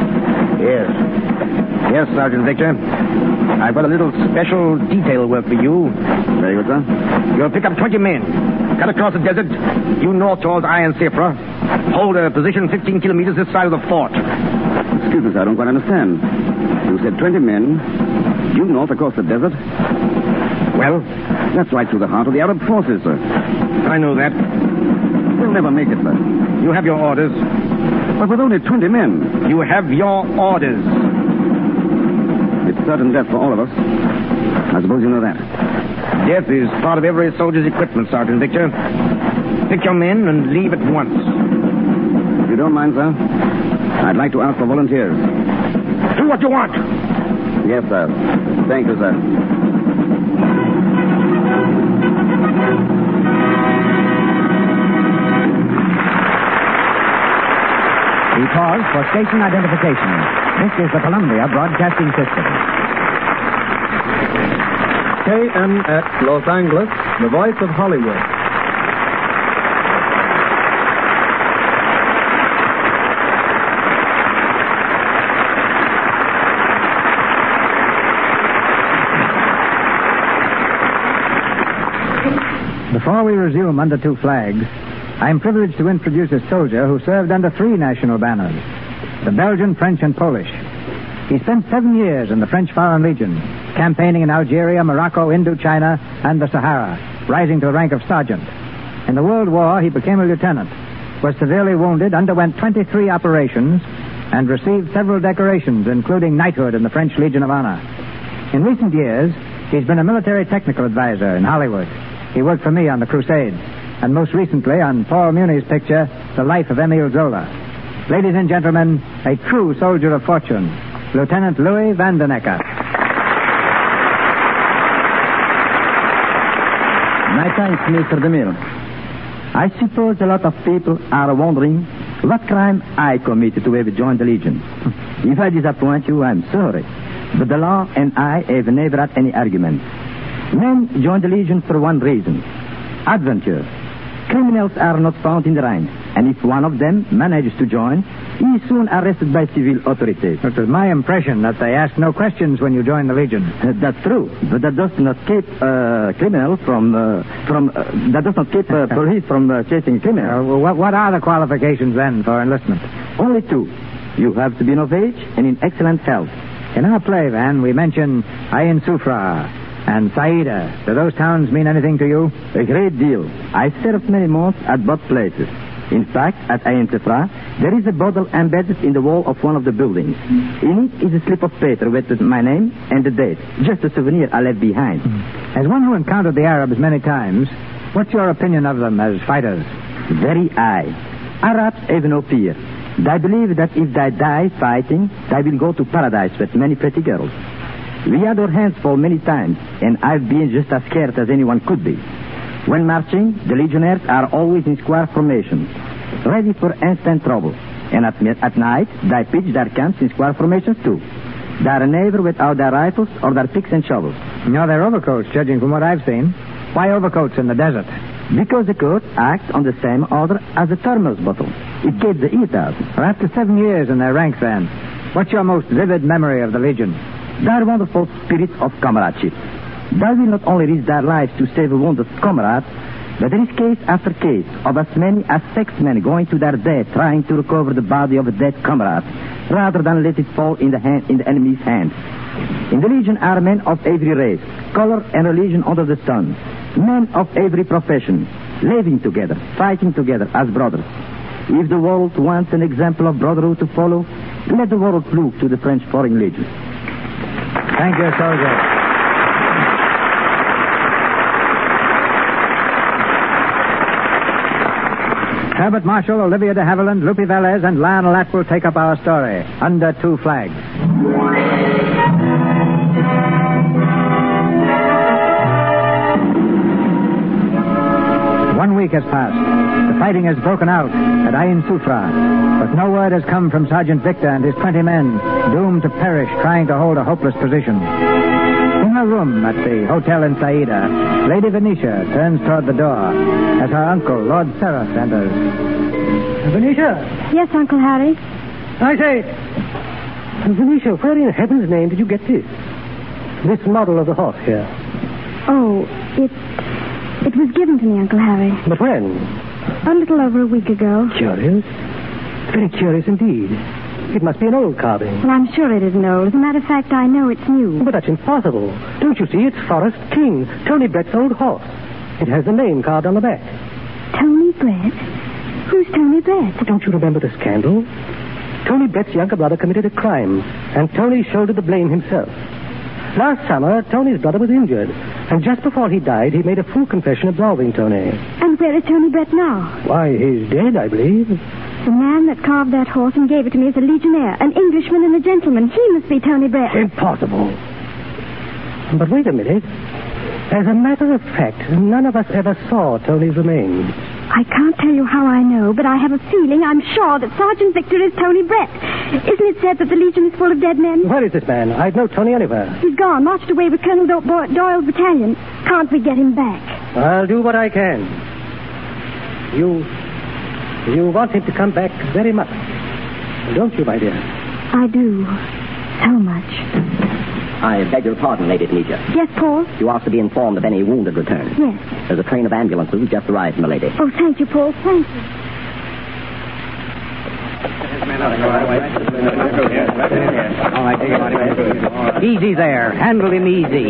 S10: Yes, Sergeant Victor. I've got a little special detail work for you.
S9: Very good, sir.
S10: You'll pick up 20 men. Cut across the desert, due north towards Iron Sifra. Hold a position 15 kilometers this side of the fort.
S9: Excuse me, sir, I don't quite understand. You said 20 men, due north across the desert?
S10: Well?
S9: That's right through the heart of the Arab forces, sir.
S10: I know that.
S9: We'll never make it, sir.
S10: You have your orders.
S9: But with only 20 men.
S10: You have your orders.
S9: It's certain death for all of us. I suppose you know that.
S10: Death is part of every soldier's equipment, Sergeant Victor. Pick your men and leave at once.
S9: If you don't mind, sir, I'd like to ask for volunteers.
S10: Do what you want.
S9: Yes, sir. Thank you, sir.
S1: We pause for station identification. This is the Columbia Broadcasting System.
S11: KMX Los Angeles, the voice of Hollywood.
S3: Before we resume Under Two Flags, I am privileged to introduce a soldier who served under 3 national banners, the Belgian, French, and Polish. He spent 7 years in the French Foreign Legion, campaigning in Algeria, Morocco, Indochina, and the Sahara, rising to the rank of sergeant. In the World War, he became a lieutenant, was severely wounded, underwent 23 operations, and received several decorations, including knighthood in the French Legion of Honor. In recent years, he's been a military technical advisor in Hollywood. He worked for me on The Crusades, and most recently on Paul Muni's picture, The Life of Emile Zola. Ladies and gentlemen, a true soldier of fortune, Lieutenant Louis Vandenecker.
S12: My thanks, Mr. DeMille. I suppose a lot of people are wondering what crime I committed to have joined the Legion. If I disappoint you, I'm sorry. But the law and I have never had any arguments. Men join the Legion for one reason: adventure. Criminals are not found in the ranks, and if one of them manages to join, he is soon arrested by civil authorities.
S3: It was my impression that they ask no questions when you join the Legion.
S12: That's true, but that does not keep criminals that does not keep police from chasing criminals.
S3: What are the qualifications then for enlistment?
S12: Only 2: You have to be of age and in excellent health.
S3: In our play, Van, we mention Ain Sufra and Saida. Do those towns mean anything to you?
S12: A great deal. I served many months at both places. In fact, at Ain Sufra, there is a bottle embedded in the wall of one of the buildings. In it is a slip of paper with my name and the date. Just a souvenir I left behind.
S3: As one who encountered the Arabs many times, what's your opinion of them as fighters?
S12: Very high. Arabs have no fear. They believe that if they die fighting, they will go to paradise with many pretty girls. We had our hands full many times, and I've been just as scared as anyone could be. When marching, the legionnaires are always in square formation, ready for instant trouble. And at night, they pitch their camps in square formations too. They are never without their rifles or their picks and shovels.
S3: No, they're overcoats, judging from what I've seen. Why overcoats in the desert?
S12: Because the coat acts on the same order as a thermos bottle. It gets the heat out.
S3: Well, after 7 years in their ranks, then, what's your most vivid memory of the Legion?
S12: They are wonderful spirits of comradeship. They will not only risk their lives to save a wounded comrade, but there is case after case of as many as 6 men going to their death trying to recover the body of a dead comrade, rather than let it fall in the enemy's hands. In the Legion are men of every race, color, and religion under the sun. Men of every profession, living together, fighting together as brothers. If the world wants an example of brotherhood to follow, let the world look to the French Foreign Legion.
S3: Thank you, soldier. Herbert Marshall, Olivia de Havilland, Lupe Velez, and Lionel Atwill take up our story, Under Two Flags. 1 week has passed. The fighting has broken out at Ain Sufra, but no word has come from Sergeant Victor and his 20 men, doomed to perish trying to hold a hopeless position. In her room at the Hotel in Saida, Lady Venetia turns toward the door as her uncle, Lord Seraph, enters.
S13: Venetia!
S2: Yes, Uncle Harry?
S13: I say, Venetia, where in heaven's name did you get this? This model of the horse here?
S2: Oh, it was given to me, Uncle Harry.
S13: But when?
S2: A little over a week ago.
S13: Curious. Very curious indeed. It must be an old carving.
S2: Well, I'm sure it isn't old. As a matter of fact, I know it's new.
S13: But that's impossible. Don't you see? It's Forrest King, Tony Brett's old horse. It has the name carved on the back.
S2: Tony Brett? Who's Tony Brett?
S13: Don't you remember the scandal? Tony Brett's younger brother committed a crime, and Tony shouldered the blame himself. Last summer, Tony's brother was injured, and just before he died, he made a full confession absolving Tony.
S2: And where is Tony Brett now?
S13: Why, he's dead, I believe.
S2: The man that carved that horse and gave it to me is a legionnaire, an Englishman and a gentleman. He must be Tony Brett.
S13: Impossible. But wait a minute. As a matter of fact, none of us ever saw Tony's remains.
S2: I can't tell you how I know, but I have a feeling, I'm sure, that Sergeant Victor is Tony Brett. Isn't it said that the Legion is full of dead men?
S13: Where is this man? I'd know Tony anywhere.
S2: He's gone, marched away with Colonel Doyle's battalion. Can't we get him back?
S13: I'll do what I can. You want him to come back very much, don't you, my dear?
S2: I do. So much.
S14: I beg your pardon, Lady Venetia.
S2: Yes, Paul?
S14: You asked to be informed of any wounded return.
S2: Yes.
S14: There's a train of ambulances just arrived, my lady.
S2: Oh, thank you, Paul. Thank you.
S4: Easy there. Handle him easy.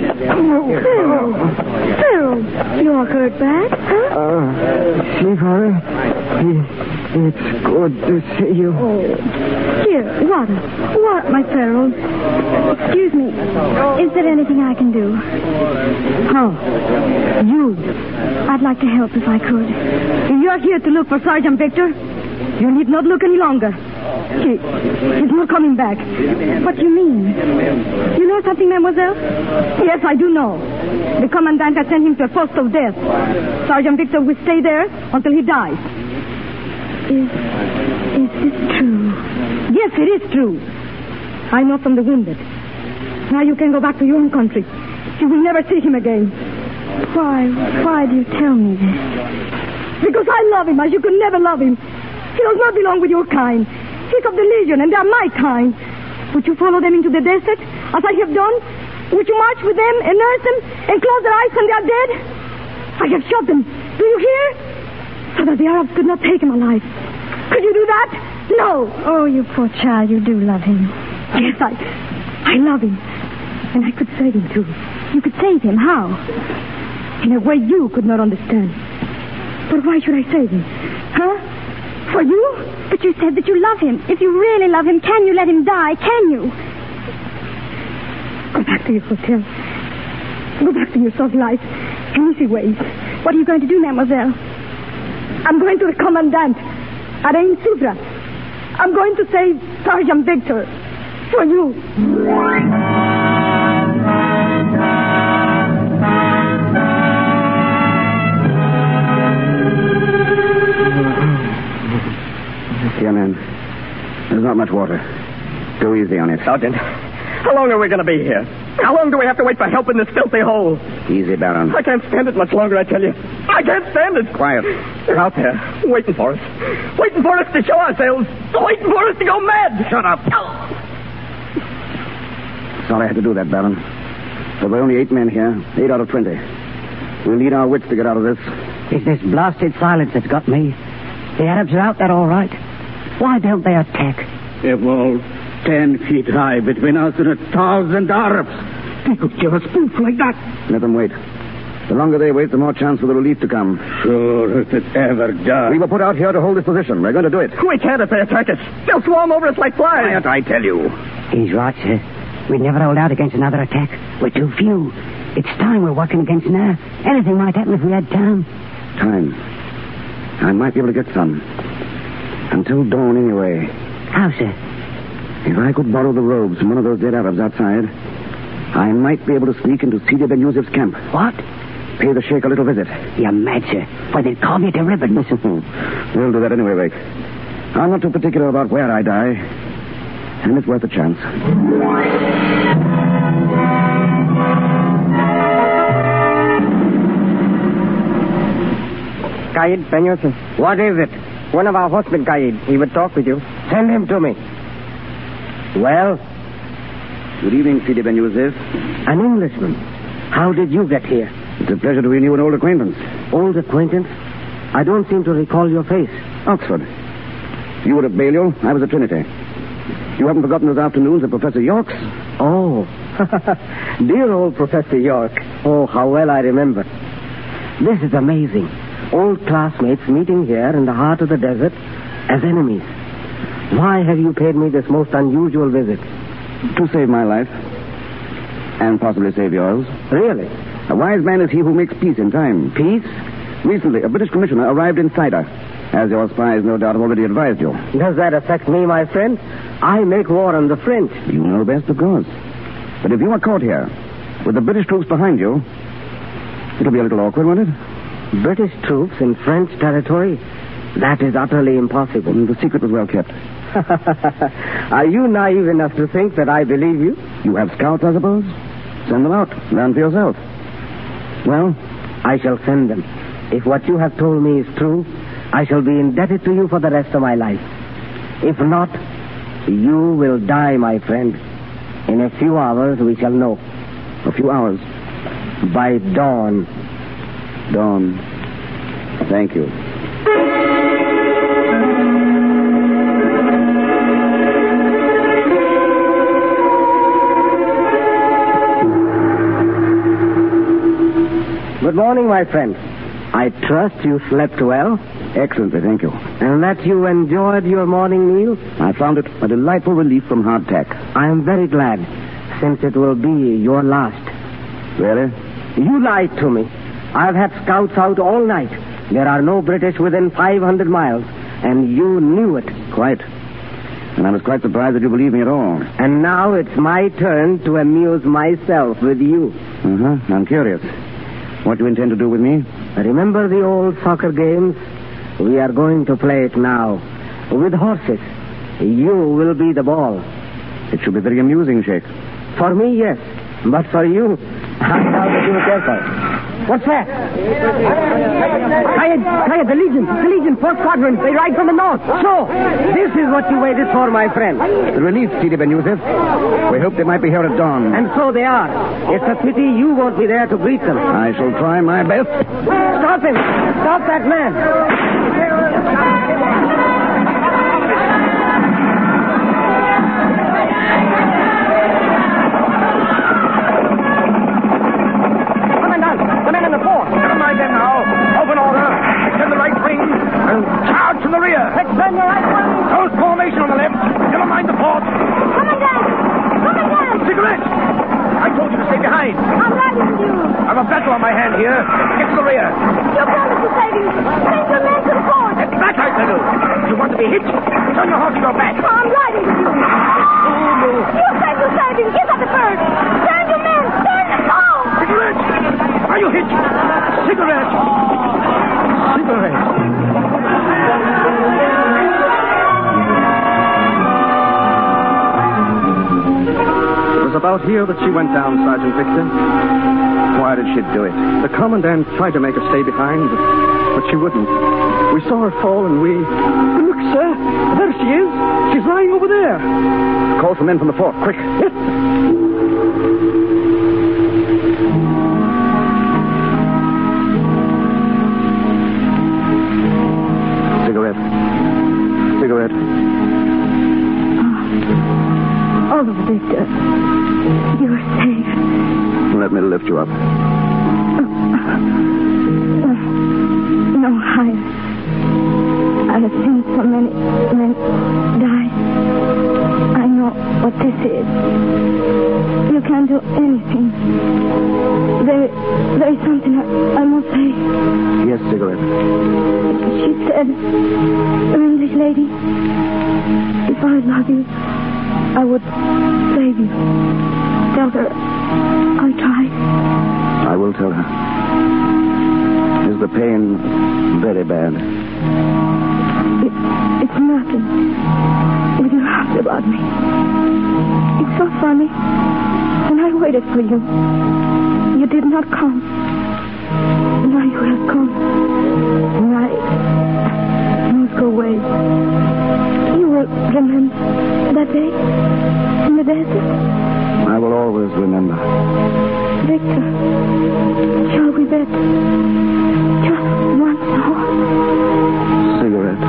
S2: Phil, you're hurt bad, huh?
S15: Sweetheart, it's good to see you.
S2: Oh. Here, what, my Farrell? Excuse me. Is there anything I can do?
S15: How? You?
S2: I'd like to help if I could.
S15: You're here to look for Sergeant Victor? You need not look any longer. He's not coming back.
S2: What do you mean?
S15: You know something, mademoiselle? Yes, I do know. The commandant has sent him to a post of death. Sergeant Victor will stay there until he dies.
S2: Is this true?
S15: Yes, it is true. I know from the wounded. Now you can go back to your own country. You will never see him again.
S2: Why do you tell me this?
S15: Because I love him as you could never love him. He does not belong with your kind. He's of the Legion, and they're my kind. Would you follow them into the desert, as I have done? Would you march with them and nurse them and close their eyes when they are dead? I have shot them. Do you hear? So that the Arabs could not take him alive. Could you do that? No.
S2: Oh, you poor child, you do love him.
S15: Yes, I love him. And I could save him, too.
S2: You could save him. How?
S15: In a way you could not understand. But why should I save him? Huh? For you?
S2: But you said that you love him. If you really love him, can you let him die? Can you?
S15: Go back to your hotel. Go back to your soft life and easy ways.
S2: What are you going to do, mademoiselle?
S15: I'm going to the commandant at Ain Sufra. I'm going to save Sergeant Victor for you.
S9: Here, man. There's not much water. Go easy on it.
S8: Sergeant, how long are we going to be here? How long do we have to wait for help in this filthy hole?
S9: Easy, Baron.
S8: I can't stand it much longer, I tell you. I can't stand it.
S9: Quiet.
S8: They're out there, waiting for us. Waiting for us to show ourselves. Waiting for us to go mad.
S9: Shut up. Sorry I had to do that, Baron. But we're only 8 men here. 8 out of 20. We'll need our wits to get out of this.
S4: It's this blasted silence that's got me. The Arabs are out there all right. Why don't they attack?
S5: They're all 10 feet high between us and 1,000 Arabs. They could give us proof like that.
S9: Let them wait. The longer they wait, the more chance for the relief to come.
S5: Sure, if it ever does.
S9: We were put out here to hold this position. We're going to do it.
S8: We can't if they attack us. They'll swarm over us like flies.
S9: Quiet, I tell you.
S4: He's right, sir. We'd never hold out against another attack. We're too few. It's time we're working against now. Anything might happen if we had time.
S9: Time. I might be able to get some. Until dawn, anyway.
S4: How, sir?
S9: If I could borrow the robes from one of those dead Arabs outside, I might be able to sneak into Sidi Ben Yusuf's camp.
S4: What?
S9: Pay the sheikh a little visit.
S4: You're mad, sir. Why, they'd call me to ribbons.
S9: We'll do that anyway, Rick. I'm not too particular about where I die, and it's worth a chance.
S6: Qaid Ben Yusuf. What is it? One of our horsemen, Qaid. He would talk with you. Send him to me. Well?
S9: Good evening, Sidi Ben Yusuf.
S6: An Englishman. How did you get here?
S9: It's a pleasure to renew an old acquaintance.
S6: Old acquaintance? I don't seem to recall your face.
S9: Oxford. You were at Balliol. I was at Trinity. You haven't forgotten those afternoons at Professor York's?
S6: Oh. Dear old Professor York. Oh, how well I remember. This is amazing. Old classmates meeting here in the heart of the desert as enemies. Why have you paid me this most unusual visit?
S9: To save my life. And possibly save yours.
S6: Really?
S9: A wise man is he who makes peace in time.
S6: Peace?
S9: Recently, a British commissioner arrived in Saida, as your spies no doubt have already advised you.
S6: Does that affect me, my friend? I make war on the French.
S9: You know best, of course. But if you are caught here, with the British troops behind you, it'll be a little awkward, won't it?
S6: British troops in French territory? That is utterly impossible.
S9: The secret was well kept.
S6: Are you naive enough to think that I believe you?
S9: You have scouts, I suppose? Send them out. Learn for yourself.
S6: Well, I shall send them. If what you have told me is true, I shall be indebted to you for the rest of my life. If not, you will die, my friend. In a few hours, we shall know.
S9: A few hours?
S6: By dawn.
S9: Dawn. Thank you.
S6: Good morning, my friend. I trust you slept well.
S9: Excellently, thank you.
S6: And that you enjoyed your morning meal?
S9: I found it a delightful relief from hardtack.
S6: I am very glad, since it will be your last.
S9: Really?
S6: You lied to me. I've had scouts out all night. There are no British within 500 miles, and you knew it.
S9: Quite. And I was quite surprised that you believed me at all.
S6: And now it's my turn to amuse myself with you.
S9: I'm curious. What do you intend to do with me?
S6: Remember the old soccer games? We are going to play it now. With horses. You will be the ball.
S9: It should be very amusing, Sheikh.
S6: For me, yes. But for you, I doubt that you will care for it. What's that? Kayed, the Legion, 4th Squadron. They ride from the north. So, this is what you waited for, my friend.
S9: The relief, Sidi Ben Yusuf. We hoped they might be here at dawn.
S6: And so they are. It's a pity you won't be there to greet them.
S9: I shall try my best.
S6: Stop him. Stop that man.
S15: all right, Marty.
S10: Close formation on the left. Never mind the port.
S15: Commandant! Commandant!
S10: Cigarette! I told you to stay behind.
S15: I'm riding with you.
S10: I've a battle on my hand here. Get to the rear.
S15: You promised to save him. Send your men to the fort.
S10: Get back, I tell you. You want to be hit? Turn your horse to your back.
S15: I'm riding with you. You said you saved him. Get up the bird. Send your men. Turn the call.
S10: Cigarette! Are you hit? Cigarette! Cigarette!
S11: It was about here that she went down, Sergeant Victor.
S9: Why did she do it?
S11: The commandant tried to make her stay behind, but she wouldn't. We saw her fall and we... Look, sir. There she is. She's lying over there.
S9: Call some men from the fort, quick.
S11: Yes.
S9: Cigarette.
S15: Oh, Victor. You're safe.
S9: Let me lift you up.
S15: No, I have seen so many men die. I know what this is. You can't do anything. There is something I must say.
S9: Yes, Cigarette.
S15: She said, an English lady, if I love you, I would save you. Tell her I'll try.
S9: I will tell her. Is the pain very bad?
S15: It's nothing. If you laughed about me. It's so funny. And I waited for you. You did not come. Now you have come. And I must go away. You will remember that day in the desert?
S9: I will always remember.
S15: Victor, shall we bet just once more?
S9: Cigarette.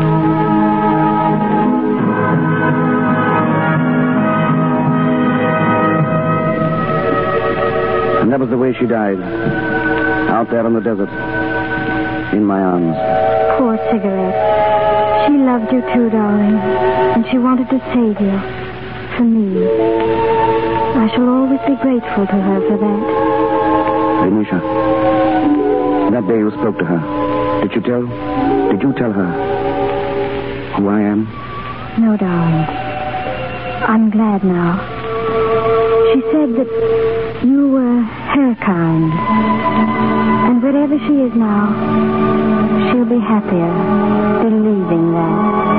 S9: And that was the way she died. Out there in the desert. In my arms.
S2: Poor Cigarette. She loved you too, darling. And she wanted to save you. For me. I shall always be grateful to her for that.
S9: Venetia, that day you spoke to her. Did you tell her who I am?
S2: No, darling. I'm glad now. She said that you were her kind. And wherever she is now, she'll be happier believing that.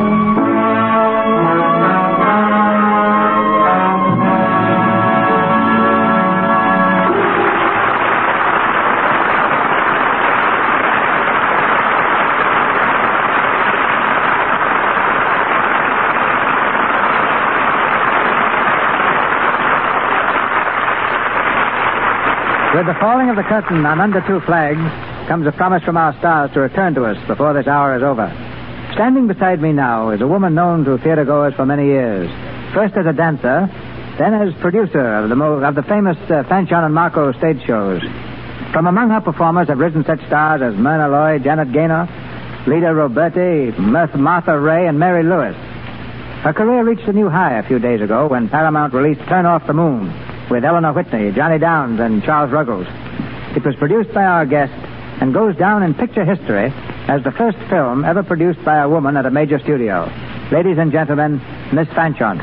S3: With the falling of the curtain on Under Two Flags comes a promise from our stars to return to us before this hour is over. Standing beside me now is a woman known to theatergoers for many years. First as a dancer, then as producer of the famous Fanchon and Marco stage shows. From among her performers have risen such stars as Myrna Loy, Janet Gaynor, Lida Roberti, Martha Ray, and Mary Lewis. Her career reached a new high a few days ago when Paramount released Turn Off the Moon with Eleanor Whitney, Johnny Downs, and Charles Ruggles. It was produced by our guest and goes down in picture history as the first film ever produced by a woman at a major studio. Ladies and gentlemen, Miss Fanchon.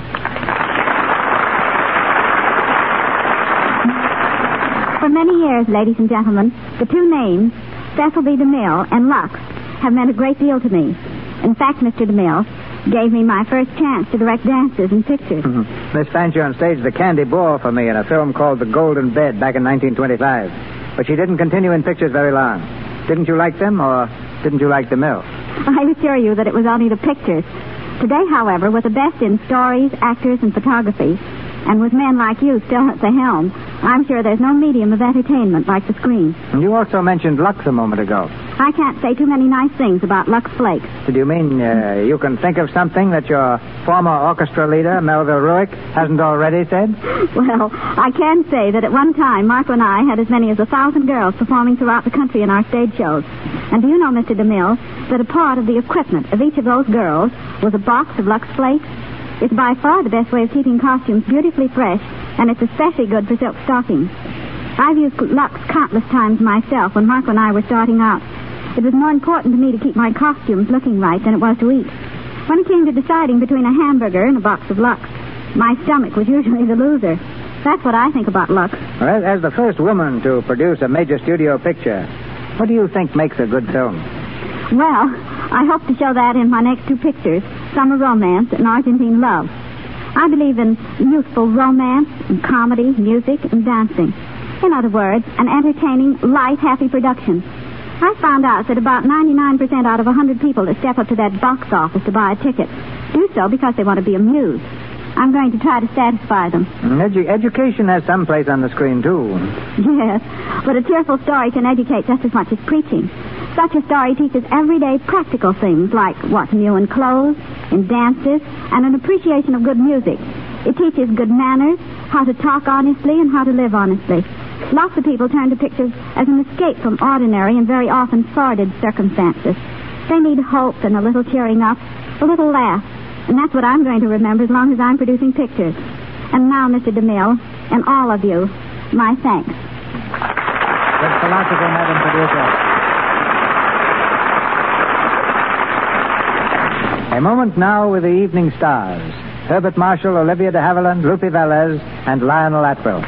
S16: For many years, ladies and gentlemen, the two names, Cecil B. DeMille and Lux, have meant a great deal to me. In fact, Mr. DeMille gave me my first chance to direct dances in pictures.
S3: Miss Fanchon staged the Candy Ball for me in a film called The Golden Bed back in 1925. But she didn't continue in pictures very long. Didn't you like them, or didn't you like DeMille?
S16: I assure you that it was only the pictures. Today, however, with the best in stories, actors, and photography, and with men like you still at the helm, I'm sure there's no medium of entertainment like the screen.
S3: And you also mentioned Lux a moment ago.
S16: I can't say too many nice things about Lux Flakes.
S3: Did you mean you can think of something that your former orchestra leader, Melville Ruick, hasn't already said?
S16: Well, I can say that at one time, Marco and I had as many as 1,000 girls performing throughout the country in our stage shows. And do you know, Mr. DeMille, that a part of the equipment of each of those girls was a box of Lux Flakes? It's by far the best way of keeping costumes beautifully fresh, and it's especially good for silk stockings. I've used Lux countless times myself when Marco and I were starting out. It was more important to me to keep my costumes looking right than it was to eat. When it came to deciding between a hamburger and a box of Lux, my stomach was usually the loser. That's what I think about Lux.
S3: Well, as the first woman to produce a major studio picture, what do you think makes a good film?
S16: Well, I hope to show that in my next two pictures, Summer Romance and Argentine Love. I believe in youthful romance and comedy, music, and dancing. In other words, an entertaining, light, happy production. I found out that about 99% out of 100 people that step up to that box office to buy a ticket do so because they want to be amused. I'm going to try to satisfy them.
S3: Education has some place on the screen, too.
S16: Yes, but a cheerful story can educate just as much as preaching. Such a story teaches everyday practical things like what's new in clothes, in dances, and an appreciation of good music. It teaches good manners, how to talk honestly, and how to live honestly. Lots of people turn to pictures as an escape from ordinary and very often sordid circumstances. They need hope and a little cheering up, a little laugh. And that's what I'm going to remember as long as I'm producing pictures. And now, Mr. DeMille, and all of you, my thanks.
S3: Good philosopher, Madam Producer. A moment now with the evening stars. Herbert Marshall, Olivia de Havilland, Rupi Velez, and Lionel Atwill.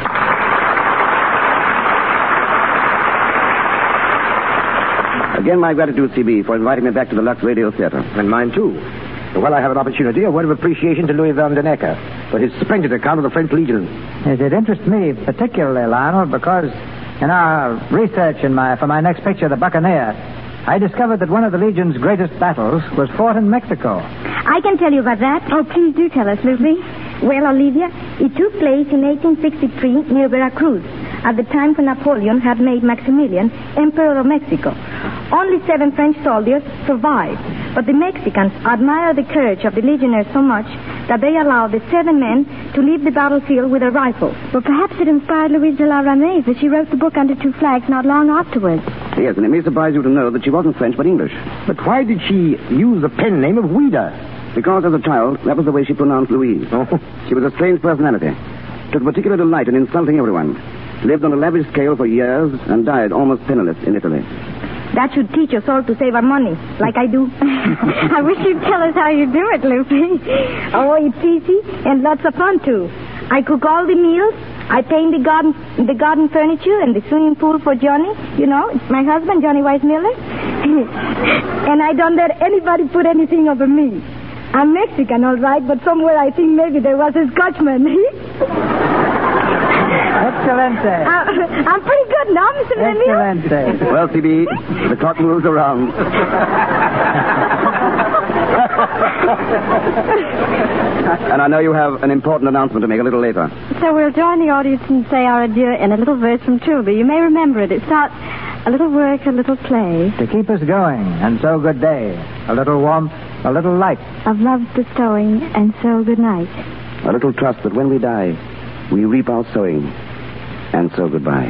S9: Again, my gratitude, C.B., for inviting me back to the Lux Radio Theater.
S10: And mine, too. Well, I have an opportunity, a word of appreciation to Louis Van den Ecker for his splendid account of the French Legion.
S3: Yes, it interests me particularly, Lionel, because in our research for my next picture, The Buccaneer, I discovered that one of the Legion's greatest battles was fought in Mexico.
S15: I can tell you about that. Oh, please do tell us, Lucy. Well, Olivia, it took place in 1863 near Veracruz, at the time when Napoleon had made Maximilian Emperor of Mexico. Only 7 French soldiers survived, but the Mexicans admired the courage of the legionnaires so much that they allowed the 7 men to leave the battlefield with their rifles.
S2: Well, perhaps it inspired Louise de la Ramée, as she wrote the book Under Two Flags not long afterwards.
S9: Yes, and it may surprise you to know that she wasn't French but English.
S10: But why did she use the pen name of Ouida?
S9: Because as a child, that was the way she pronounced Louise.
S10: Oh.
S9: She was a strange personality. Took particular delight in insulting everyone. Lived on a lavish scale for years and died almost penniless in Italy.
S15: That should teach us all to save our money, like I do.
S2: I wish you'd tell us how you do it, Lucy.
S15: Oh, it's easy and lots of fun, too. I cook all the meals. I paint the garden furniture and the swimming pool for Johnny. You know, it's my husband, Johnny Weissmiller. And I don't let anybody put anything over me. I'm Mexican, all right, but somewhere I think maybe there was a Scotchman.
S3: Excelente.
S15: I'm pretty good now, Mr. DeMille.
S3: Excelente.
S9: Well, C.B., the clock moves around. And I know you have an important announcement to make a little later.
S2: So we'll join the audience and say our adieu in a little verse from Trilby. You may remember it. It starts, a little work, a little play.
S3: To keep us going, and so good day. A little warmth, a little light.
S2: Of love's bestowing, and so good night.
S9: A little trust that when we die, we reap our sowing, and so goodbye.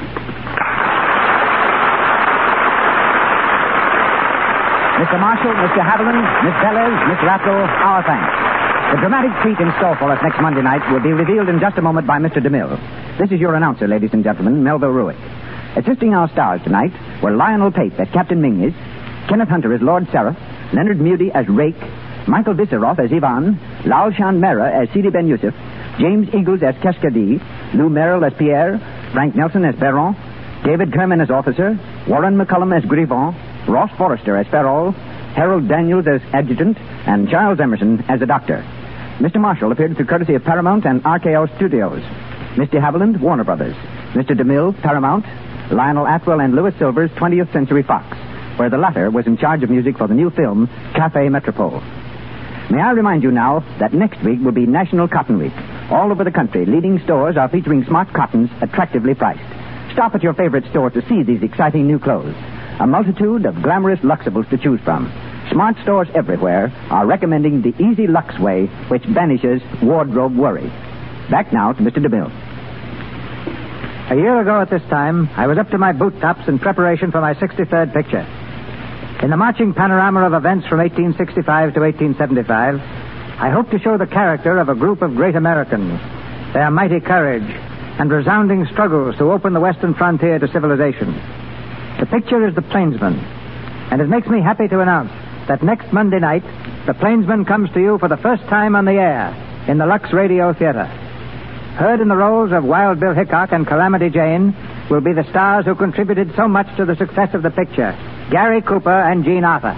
S1: Mr. Marshall, Mr. Haviland, Miss Velez, Mr. Atwill, our thanks. The dramatic treat in store for us next Monday night will be revealed in just a moment by Mr. DeMille. This is your announcer, ladies and gentlemen, Melville Ruick. Assisting our stars tonight were Lionel Pape as Captain Mingus, Kenneth Hunter as Lord Seraph, Leonard Mudie as Rake, Michael Visseroff as Ivan, Lal Shan Mehra as Sidi Ben Yusuf, James Eagles as Keskadi, Lou Merrill as Pierre, Frank Nelson as Perron, David Kerman as Officer, Warren McCullum as Griffon, Ross Forrester as Ferrol, Harold Daniels as Adjutant, and Charles Emerson as a Doctor. Mr. Marshall appeared through courtesy of Paramount and RKO Studios. Mr. Haviland, Warner Brothers. Mr. DeMille, Paramount. Lionel Atwill and Louis Silvers, 20th Century Fox, where the latter was in charge of music for the new film, Café Metropole. May I remind you now that next week will be National Cotton Week. All over the country, leading stores are featuring smart cottons attractively priced. Stop at your favorite store to see these exciting new clothes. A multitude of glamorous Luxables to choose from. Smart stores everywhere are recommending the Easy Lux way, which banishes wardrobe worry. Back now to Mr. DeMille.
S3: A year ago at this time, I was up to my boot tops in preparation for my 63rd picture. In the marching panorama of events from 1865 to 1875, I hope to show the character of a group of great Americans, their mighty courage, and resounding struggles to open the western frontier to civilization. The picture is The Plainsman, and it makes me happy to announce that next Monday night, The Plainsman comes to you for the first time on the air in the Lux Radio Theater. Heard in the roles of Wild Bill Hickok and Calamity Jane will be the stars who contributed so much to the success of the picture, Gary Cooper and Jean Arthur.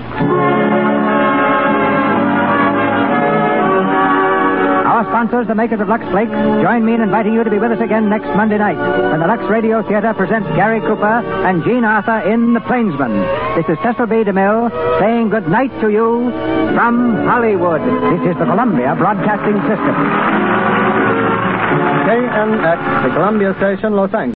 S3: Our sponsors, the makers of Lux Flakes, join me in inviting you to be with us again next Monday night when the Lux Radio Theater presents Gary Cooper and Jean Arthur in The Plainsman. This is Cecil B. DeMille saying good night to you from Hollywood. This is the Columbia Broadcasting System.
S11: KNX, the Columbia Station, Los Angeles.